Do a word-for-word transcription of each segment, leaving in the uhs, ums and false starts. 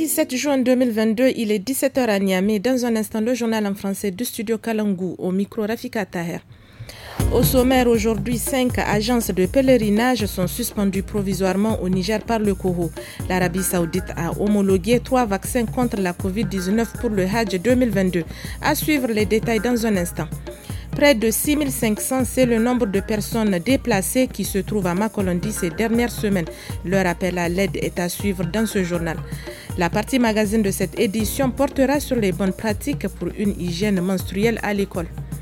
dix-sept juin deux mille vingt-deux, il est dix-sept heures à Niamey. Dans un instant, le journal en français du studio Kalangu, au micro Rafika Taher. Au sommaire aujourd'hui, cinq agences de pèlerinage sont suspendues provisoirement au Niger par le Coho. L'Arabie Saoudite a homologué trois vaccins contre la covid dix-neuf pour le Hajj deux mille vingt-deux. À suivre les détails dans un instant. Près de six mille cinq cents, c'est le nombre de personnes déplacées qui se trouvent à Makolondi ces dernières semaines. Leur appel à l'aide est à suivre dans ce journal. La partie magazine de cette édition portera sur les bonnes pratiques pour une hygiène menstruelle à l'école.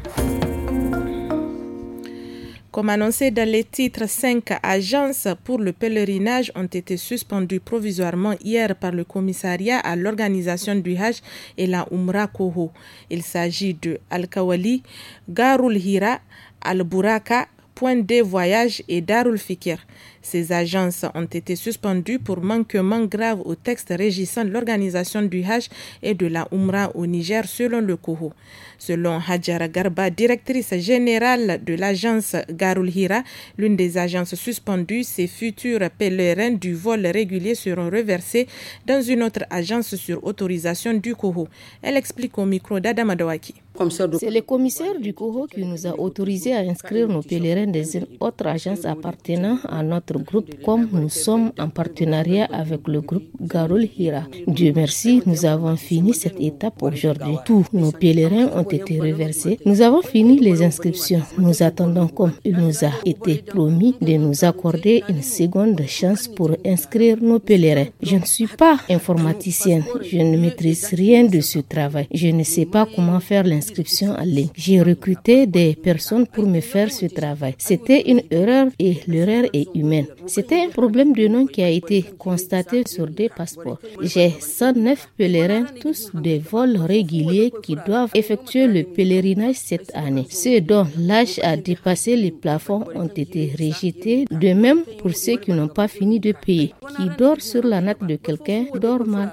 Comme annoncé dans les titres, cinq agences pour le pèlerinage ont été suspendues provisoirement hier par le commissariat à l'organisation du Hajj et la Umrah Koho. Il s'agit de Al-Kawali, Garul Hira, Al-Buraka, Point D Voyage et Darul Fikir. Ces agences ont été suspendues pour manquement grave au texte régissant l'organisation du Hajj et de la Umrah au Niger selon le Coho. Selon Hadjara Garba, directrice générale de l'agence Garul Hira, l'une des agences suspendues, ces futurs pèlerins du vol régulier seront reversés dans une autre agence sur autorisation du Coho. Elle explique au micro d'Adam Adawaki. C'est le commissaire du Coho qui nous a autorisé à inscrire nos pèlerins dans une autre agence appartenant à notre groupe, comme nous sommes en partenariat avec le groupe Garul Hira. Dieu merci, nous avons fini cette étape aujourd'hui. Tous nos pèlerins ont été reversés. Nous avons fini les inscriptions. Nous attendons, comme il nous a été promis, de nous accorder une seconde chance pour inscrire nos pèlerins. Je ne suis pas informaticienne. Je ne maîtrise rien de ce travail. Je ne sais pas comment faire l'inscription en ligne. J'ai recruté des personnes pour me faire ce travail. C'était une erreur et l'erreur est humaine. C'était un problème de nom qui a été constaté sur des passeports. J'ai cent neuf pèlerins, tous des vols réguliers qui doivent effectuer le pèlerinage cette année. Ceux dont l'âge a dépassé les plafonds ont été rejetés. De même pour ceux qui n'ont pas fini de payer. Qui dort sur la natte de quelqu'un dort mal.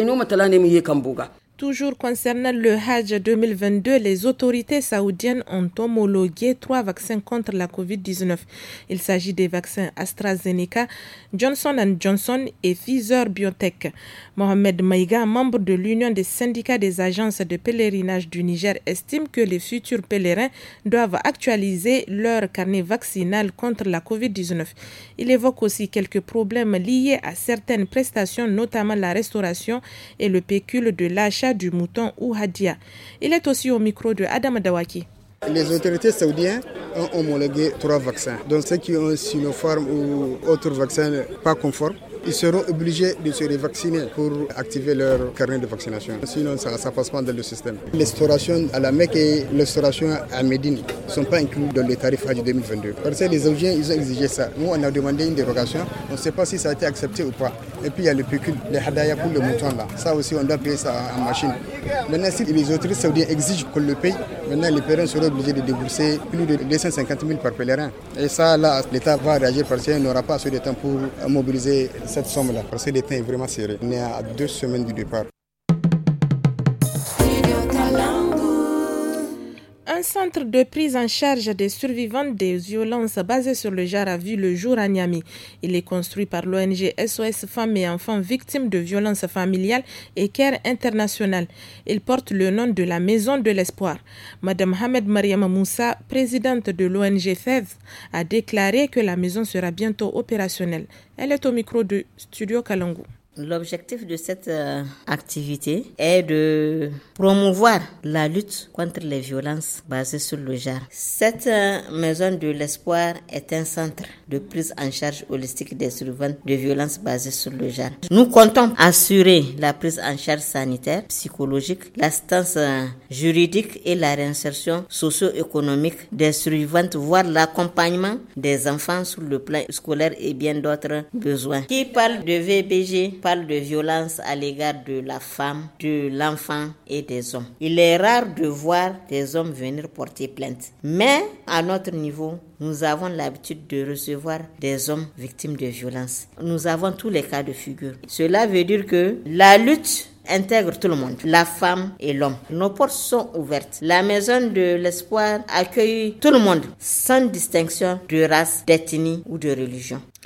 Toujours concernant le Hajj deux mille vingt-deux, les autorités saoudiennes ont homologué trois vaccins contre la covid dix-neuf. Il s'agit des vaccins AstraZeneca, Johnson and Johnson et Pfizer Biotech. Mohamed Maïga, membre de l'Union des syndicats des agences de pèlerinage du Niger, estime que les futurs pèlerins doivent actualiser leur carnet vaccinal contre la covid dix-neuf. Il évoque aussi quelques problèmes liés à certaines prestations, notamment la restauration et le pécule de l'achat du mouton ou hadia. Il est aussi au micro de Adam Dawaki. Les autorités saoudiennes ont homologué trois vaccins. Donc ceux qui ont un Sinopharm ou autres vaccins pas conformes, ils seront obligés de se revacciner pour activer leur carnet de vaccination. Sinon, ça ne passe pas dans le système. Les restaurations à la Mecque et les restaurations à Médine ne sont pas inclus dans les tarifs Hajj deux mille vingt-deux. Parce que les Saoudiens, ils ont exigé ça. Nous, on a demandé une dérogation. On ne sait pas si ça a été accepté ou pas. Et puis, il y a le pécule, les hadaya pour le mouton là. Ça aussi, on doit payer ça en machine. Maintenant, si les autorités saoudiennes exigent qu'on le paye, maintenant, les pèlerins seront obligés de débourser plus de deux cent cinquante mille par pèlerin. Et ça, là, l'État va réagir parce qu'il n'aura pas assez de temps pour mobiliser cette somme-là, parce que le temps est vraiment serré. On est à deux semaines du départ. Un centre de prise en charge des survivants des violences basé sur le genre a vu le jour à Niamey. Il est construit par l'O N G S O S Femmes et Enfants Victimes de Violences Familiales et Care International. Il porte le nom de la Maison de l'Espoir. Madame Hamed Mariama Moussa, présidente de l'O N G F E V, a déclaré que la maison sera bientôt opérationnelle. Elle est au micro de Studio Kalangu. L'objectif de cette euh, activité est de promouvoir la lutte contre les violences basées sur le genre. Cette euh, maison de l'espoir est un centre de prise en charge holistique des survivants de violences basées sur le genre. Nous comptons assurer la prise en charge sanitaire, psychologique, l'assistance euh, juridique et la réinsertion socio-économique des survivantes, voire l'accompagnement des enfants sur le plan scolaire et bien d'autres besoins. Qui parle de V B G parle de violence à l'égard de la femme, de l'enfant et des hommes. Il est rare de voir des hommes venir porter plainte. Mais à notre niveau, nous avons l'habitude de recevoir des hommes victimes de violences. Nous avons tous les cas de figure. Cela veut dire que la lutte intègre tout le monde, la femme et l'homme. Nos portes sont ouvertes. La maison de l'espoir accueille tout le monde, sans distinction de race, d'ethnie ou de religion.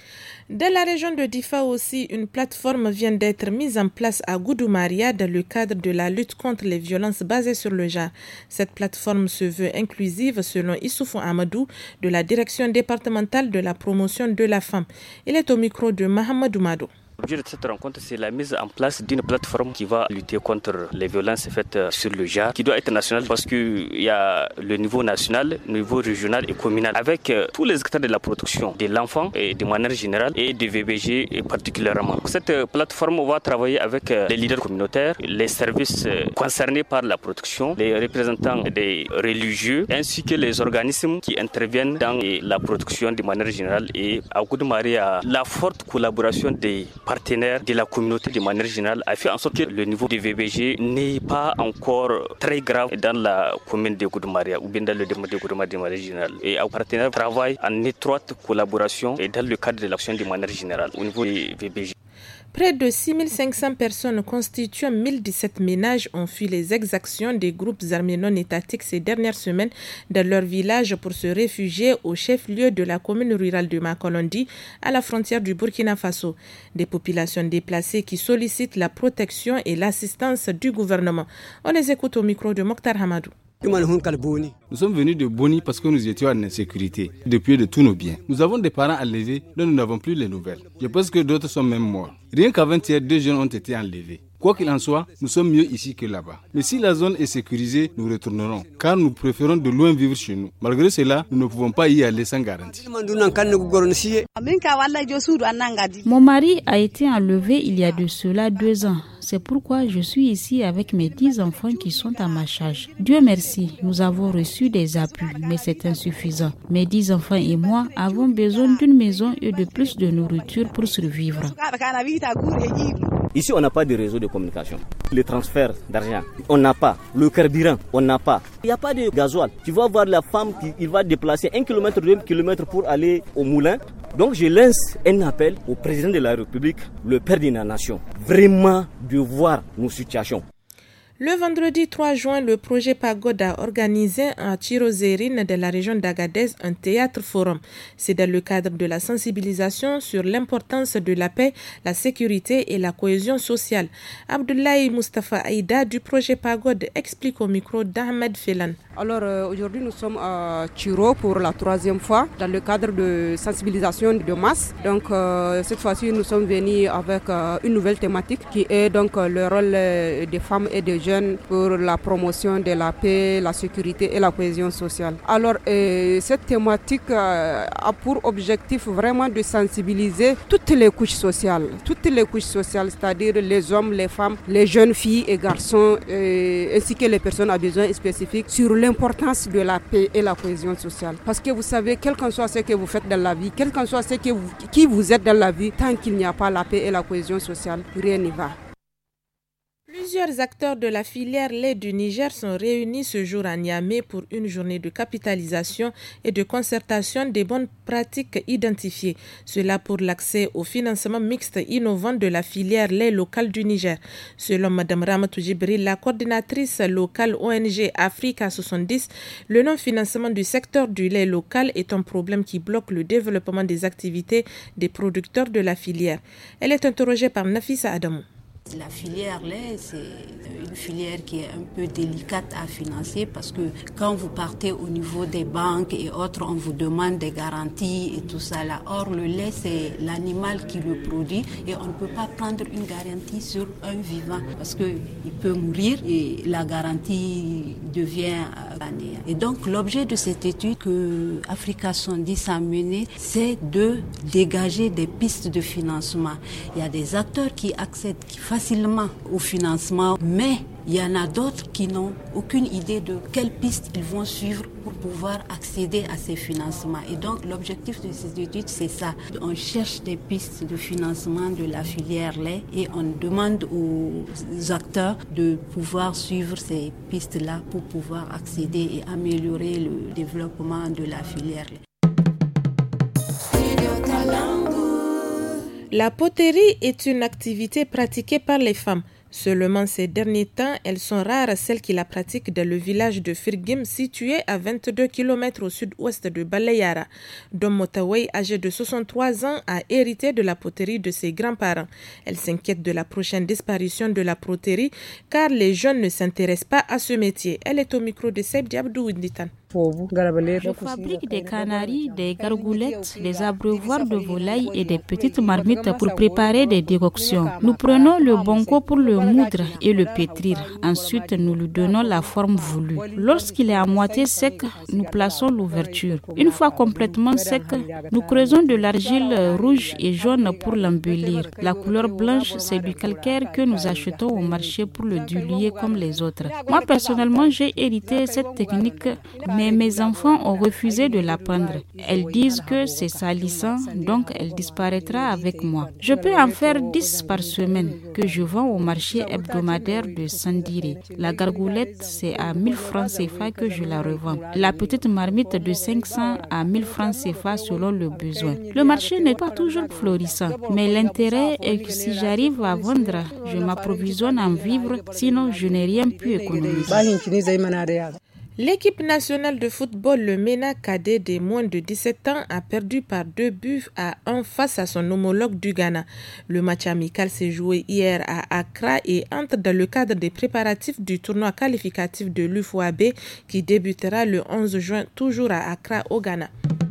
Dans la région de Difa aussi, une plateforme vient d'être mise en place à Goudoumaria dans le cadre de la lutte contre les violences basées sur le genre. Cette plateforme se veut inclusive selon Issoufou Amadou de la direction départementale de la promotion de la femme. Il est au micro de Mahamadou Mado. L'objet de cette rencontre, c'est la mise en place d'une plateforme qui va lutter contre les violences faites sur le genre, qui doit être nationale parce qu'il y a le niveau national, le niveau régional et communal, avec tous les acteurs de la protection de l'enfant et de manière générale et de V B G particulièrement. Cette plateforme va travailler avec les leaders communautaires, les services concernés par la protection, les représentants des religieux, ainsi que les organismes qui interviennent dans la protection de manière générale. Et à Goudoumaria, la forte collaboration des partenaires de la communauté de manière générale a fait en sorte que le niveau de V B G n'est pas encore très grave dans la commune de Goudoumaria ou bien dans le département de Goudoumaria de manière générale. Et les partenaires travaillent en étroite collaboration et dans le cadre de l'action de manière générale au niveau des V B G. Près de six mille cinq cents personnes constituant mille dix-sept ménages ont fui les exactions des groupes armés non étatiques ces dernières semaines dans leur village pour se réfugier au chef-lieu de la commune rurale de Makolondi, à la frontière du Burkina Faso. Des populations déplacées qui sollicitent la protection et l'assistance du gouvernement. On les écoute au micro de Mokhtar Hamadou. Nous sommes venus de Boni parce que nous étions en insécurité, depuis de tous nos biens. Nous avons des parents enlevés dont nous n'avons plus les nouvelles. Je pense que d'autres sont même morts. Rien qu'avant-hier, deux jeunes ont été enlevés. Quoi qu'il en soit, nous sommes mieux ici que là-bas. Mais si la zone est sécurisée, nous retournerons, car nous préférons de loin vivre chez nous. Malgré cela, nous ne pouvons pas y aller sans garantie. Mon mari a été enlevé il y a de cela deux ans. C'est pourquoi je suis ici avec mes dix enfants qui sont à ma charge. Dieu merci, nous avons reçu des appuis, mais c'est insuffisant. Mes dix enfants et moi avons besoin d'une maison et de plus de nourriture pour survivre. Ici, on n'a pas de réseau de communication. Les transferts d'argent, on n'a pas. Le carburant, on n'a pas. Il n'y a pas de gasoil. Tu vas voir la femme qui il va déplacer un kilomètre, deux kilomètres pour aller au moulin. Donc, je lance un appel au président de la République, le père de la nation, vraiment de voir nos situations. Le vendredi trois juin, le projet Pagode a organisé à Tirozérine de la région d'Agadez un théâtre forum. C'est dans le cadre de la sensibilisation sur l'importance de la paix, la sécurité et la cohésion sociale. Abdoulaye Mustafa Aïda du projet Pagode explique au micro d'Ahmed Filan. Alors euh, aujourd'hui nous sommes à Tiro pour la troisième fois dans le cadre de sensibilisation de masse. Donc euh, cette fois-ci nous sommes venus avec euh, une nouvelle thématique qui est donc euh, le rôle euh, des femmes et des jeunes pour la promotion de la paix, la sécurité et la cohésion sociale. Alors euh, cette thématique euh, a pour objectif vraiment de sensibiliser toutes les couches sociales, toutes les couches sociales, c'est-à-dire les hommes, les femmes, les jeunes filles et garçons, euh, ainsi que les personnes à besoins spécifiques sur l'importance de la paix et la cohésion sociale. Parce que vous savez, quel qu'en soit ce que vous faites dans la vie, quel qu'en soit ce que vous, qui vous êtes dans la vie, tant qu'il n'y a pas la paix et la cohésion sociale, rien n'y va. Plusieurs acteurs de la filière lait du Niger sont réunis ce jour à Niamey pour une journée de capitalisation et de concertation des bonnes pratiques identifiées. Cela pour l'accès au financement mixte innovant de la filière lait locale du Niger. Selon Mme Ramatou Jibril, la coordinatrice locale O N G Africa soixante-dix, le non-financement du secteur du lait local est un problème qui bloque le développement des activités des producteurs de la filière. Elle est interrogée par Nafissa Adamou. La filière lait, c'est une filière qui est un peu délicate à financer parce que quand vous partez au niveau des banques et autres, on vous demande des garanties et tout ça là. Or, le lait, c'est l'animal qui le produit et on ne peut pas prendre une garantie sur un vivant parce qu'il peut mourir et la garantie devient année. Et donc, l'objet de cette étude que Africa soixante-dix a menée, c'est de dégager des pistes de financement. Il y a des acteurs qui accèdent qui facilement au financement, mais il y en a d'autres qui n'ont aucune idée de quelles pistes ils vont suivre pour pouvoir accéder à ces financements. Et donc l'objectif de cette étude, c'est ça. On cherche des pistes de financement de la filière lait et on demande aux acteurs de pouvoir suivre ces pistes-là pour pouvoir accéder et améliorer le développement de la filière lait. La poterie est une activité pratiquée par les femmes. Seulement ces derniers temps, elles sont rares celles qui la pratiquent dans le village de Firgim, situé à vingt-deux kilomètres au sud-ouest de Balayara, dont Motaway, âgé de soixante-trois ans, a hérité de la poterie de ses grands-parents. Elle s'inquiète de la prochaine disparition de la poterie car les jeunes ne s'intéressent pas à ce métier. Elle est au micro de Seb Diabdou Winditan. Je fabrique des canaris, des gargoulettes, des abreuvoirs de volaille et des petites marmites pour préparer des décoctions. Nous prenons le bonco pour le moudre et le pétrir. Ensuite, nous lui donnons la forme voulue. Lorsqu'il est à moitié sec, nous plaçons l'ouverture. Une fois complètement sec, nous creusons de l'argile rouge et jaune pour l'embellir. La couleur blanche, c'est du calcaire que nous achetons au marché pour le diluer comme les autres. Moi, personnellement, j'ai hérité cette technique, mais mes enfants ont refusé de l'apprendre. Elles disent que c'est salissant, donc elle disparaîtra avec moi. Je peux en faire dix par semaine que je vends au marché hebdomadaire de Sandiri. La gargoulette, c'est à mille francs C F A que je la revends. La petite marmite de cinq cents à mille francs C F A selon le besoin. Le marché n'est pas toujours florissant, mais l'intérêt est que si j'arrive à vendre, je m'approvisionne en vivres, sinon je n'ai rien pu économiser. L'équipe nationale de football, le MENA cadet des moins de dix-sept ans, a perdu par deux buts à un face à son homologue du Ghana. Le match amical s'est joué hier à Accra et entre dans le cadre des préparatifs du tournoi qualificatif de l'U F O A B qui débutera le onze juin, toujours à Accra au Ghana.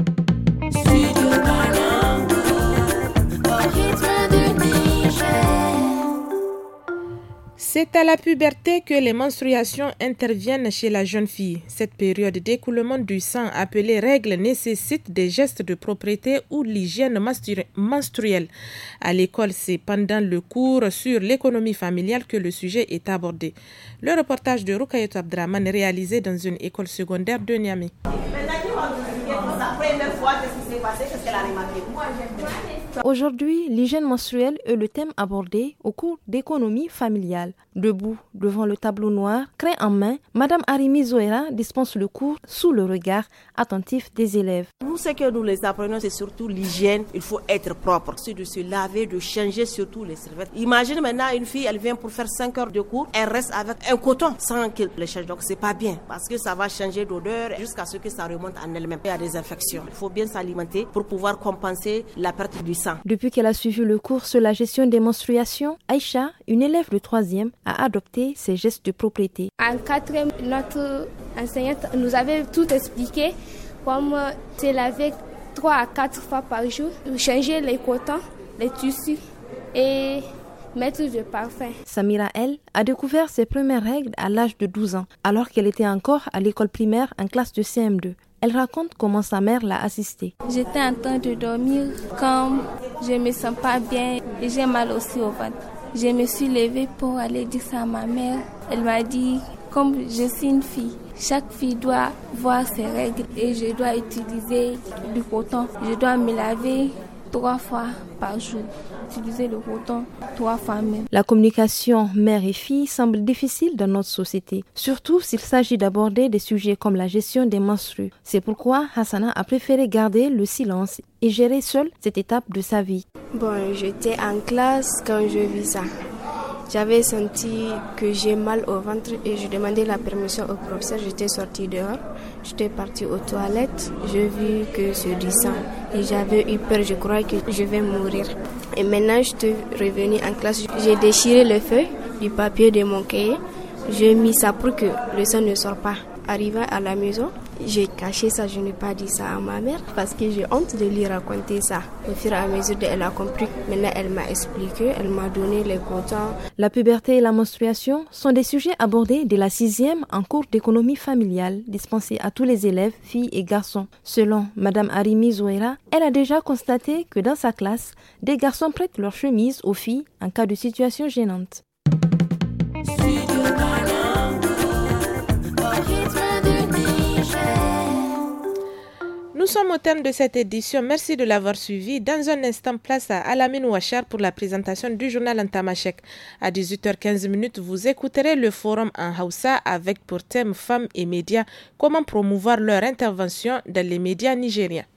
C'est à la puberté que les menstruations interviennent chez la jeune fille. Cette période d'écoulement du sang appelée règle nécessite des gestes de propreté ou l'hygiène menstruelle. À l'école, c'est pendant le cours sur l'économie familiale que le sujet est abordé. Le reportage de Rukayetou Abdraman réalisé dans une école secondaire de Niamey. Aujourd'hui, l'hygiène menstruelle est le thème abordé au cours d'économie familiale. Debout devant le tableau noir, craie en main, Madame Arimi Zoera dispense le cours sous le regard attentif des élèves. Nous, ce que nous les apprenons, c'est surtout l'hygiène. Il faut être propre. C'est de se laver, de changer surtout les serviettes. Imagine maintenant une fille, elle vient pour faire cinq heures de cours, elle reste avec un coton sans qu'elle le change. Donc c'est pas bien parce que ça va changer d'odeur jusqu'à ce que ça remonte en elle-même. Il y a des infections. Il faut bien s'alimenter pour pouvoir compenser la perte du sang. Depuis qu'elle a suivi le cours sur la gestion des menstruations, Aïcha, une élève de troisième, a adopté ces gestes de propreté. En quatrième, notre enseignante nous avait tout expliqué, comme se laver trois à quatre fois par jour, changer les cotons, les tissus et mettre du parfum. Samira, elle, a découvert ses premières règles à l'âge de douze ans, alors qu'elle était encore à l'école primaire en classe de C M deux. Elle raconte comment sa mère l'a assistée. J'étais en train de dormir quand je ne me sens pas bien et j'ai mal aussi au ventre. Je me suis levée pour aller dire ça à ma mère. Elle m'a dit, comme je suis une fille, chaque fille doit voir ses règles et je dois utiliser du coton. Je dois me laver trois fois par jour. Utiliser le coton trois fois même. La communication mère et fille semble difficile dans notre société, surtout s'il s'agit d'aborder des sujets comme la gestion des menstrues. C'est pourquoi Hassana a préféré garder le silence et gérer seule cette étape de sa vie. Bon, j'étais en classe quand je vis ça. J'avais senti que j'ai mal au ventre et je demandais la permission au professeur. J'étais sortie dehors, j'étais partie aux toilettes, j'ai vu que c'est du sang et j'avais eu peur, je crois que je vais mourir. Et maintenant, je suis revenue en classe, j'ai déchiré le feuille du papier de mon cahier, j'ai mis ça pour que le sang ne sorte pas. Arrivé à la maison, j'ai caché ça, je n'ai pas dit ça à ma mère parce que j'ai honte de lui raconter ça. Au fur et à mesure, elle a compris. Maintenant, elle m'a expliqué, elle m'a donné les cotons. La puberté et la menstruation sont des sujets abordés dès la sixième en cours d'économie familiale, dispensés à tous les élèves, filles et garçons. Selon Madame Arimi Zoera, elle a déjà constaté que dans sa classe, des garçons prêtent leur chemise aux filles en cas de situation gênante. Nous sommes au terme de cette édition. Merci de l'avoir suivi. Dans un instant, place à Alamine Ouachar pour la présentation du journal en tamashek. À dix-huit heures quinze, vous écouterez le forum en Hausa avec pour thème femmes et médias, comment promouvoir leur intervention dans les médias nigériens.